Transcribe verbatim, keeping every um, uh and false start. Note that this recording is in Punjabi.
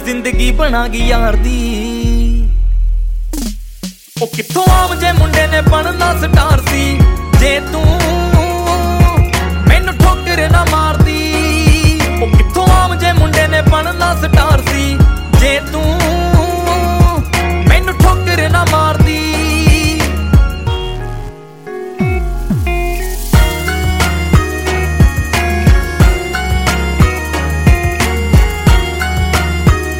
ਜ਼ਿੰਦਗੀ ਬਣਾ ਗਈ ਯਾਰ ਦੀ। ਉਹ ਕਿੱਥੋਂ ਆਮ ਜੇ ਮੁੰਡੇ ਨੇ ਬਣਨਾ ਸਟਾਰ ਸੀ,